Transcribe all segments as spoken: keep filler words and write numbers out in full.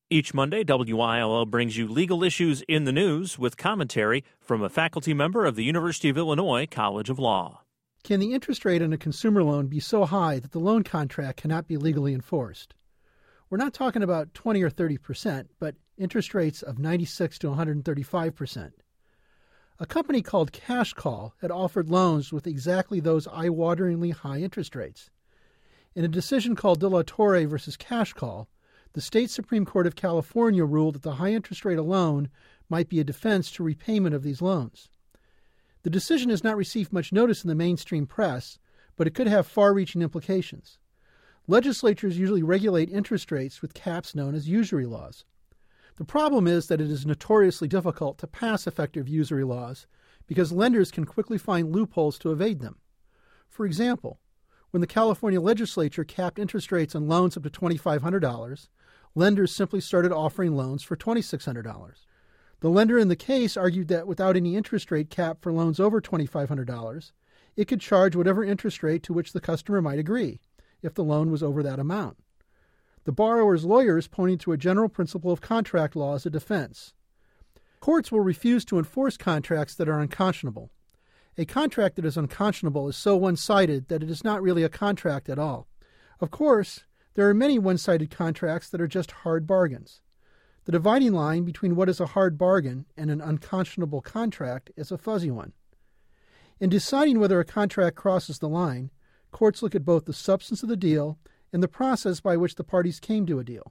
Each Monday, W I L L brings you legal issues in the news with commentary from a faculty member of the University of Illinois College of Law. Can the interest rate on a consumer loan be so high that the loan contract cannot be legally enforced? We're not talking about twenty or thirty percent, but interest rates of ninety-six to one hundred thirty-five percent. A company called Cash Call had offered loans with exactly those eye-wateringly high interest rates. In a decision called De La Torre versus Cash Call, the State Supreme Court of California ruled that the high interest rate alone might be a defense to repayment of these loans. The decision has not received much notice in the mainstream press, but it could have far-reaching implications. Legislatures usually regulate interest rates with caps known as usury laws. The problem is that it is notoriously difficult to pass effective usury laws because lenders can quickly find loopholes to evade them. For example, when the California legislature capped interest rates on loans up to two thousand five hundred dollars, lenders simply started offering loans for two thousand six hundred dollars. The lender in the case argued that without any interest rate cap for loans over two thousand five hundred dollars, it could charge whatever interest rate to which the customer might agree, if the loan was over that amount. The borrower's lawyers pointed to a general principle of contract law as a defense. Courts will refuse to enforce contracts that are unconscionable. A contract that is unconscionable is so one-sided that it is not really a contract at all. Of course, there are many one-sided contracts that are just hard bargains. The dividing line between what is a hard bargain and an unconscionable contract is a fuzzy one. In deciding whether a contract crosses the line, courts look at both the substance of the deal and the process by which the parties came to a deal.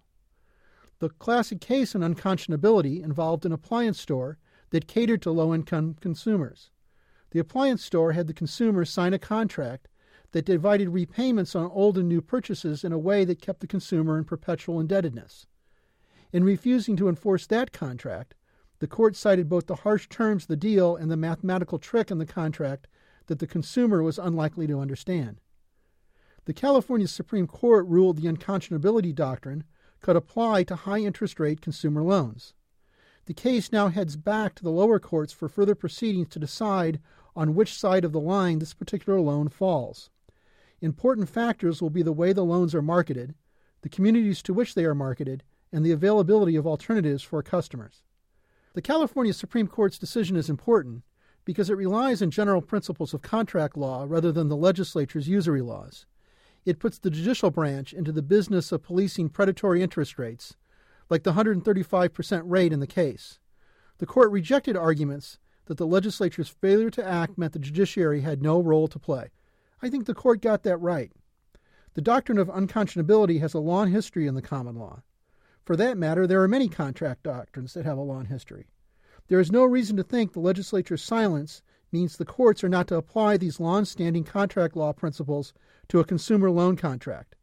The classic case in unconscionability involved an appliance store that catered to low-income consumers. The appliance store had the consumer sign a contract that divided repayments on old and new purchases in a way that kept the consumer in perpetual indebtedness. In refusing to enforce that contract, the court cited both the harsh terms of the deal and the mathematical trick in the contract that the consumer was unlikely to understand. The California Supreme Court ruled the unconscionability doctrine could apply to high-interest rate consumer loans. The case now heads back to the lower courts for further proceedings to decide on which side of the line this particular loan falls. Important factors will be the way the loans are marketed, the communities to which they are marketed, and the availability of alternatives for customers. The California Supreme Court's decision is important because it relies on general principles of contract law rather than the legislature's usury laws. It puts the judicial branch into the business of policing predatory interest rates, like the one hundred thirty-five percent rate in the case. The court rejected arguments that the legislature's failure to act meant the judiciary had no role to play. I think the court got that right. The doctrine of unconscionability has a long history in the common law. For that matter, there are many contract doctrines that have a long history. There is no reason to think the legislature's silence means the courts are not to apply these long-standing contract law principles to a consumer loan contract.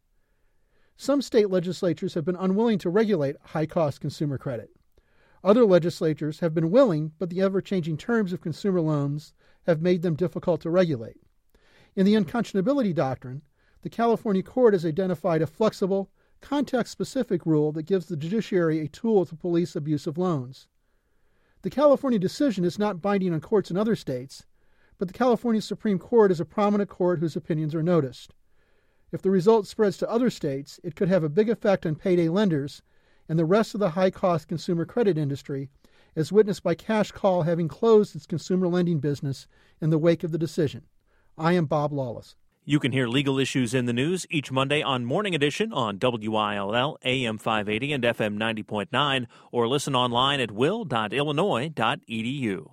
Some state legislatures have been unwilling to regulate high-cost consumer credit. Other legislatures have been willing, but the ever-changing terms of consumer loans have made them difficult to regulate. In the unconscionability doctrine, the California court has identified a flexible, context-specific rule that gives the judiciary a tool to police abusive loans. The California decision is not binding on courts in other states, but the California Supreme Court is a prominent court whose opinions are noticed. If the result spreads to other states, it could have a big effect on payday lenders and the rest of the high-cost consumer credit industry, as witnessed by Cash Call having closed its consumer lending business in the wake of the decision. I am Bob Lawless. You can hear legal issues in the news each Monday on Morning Edition on W I L L, A M five eighty and F M ninety point nine, or listen online at will dot illinois dot e d u.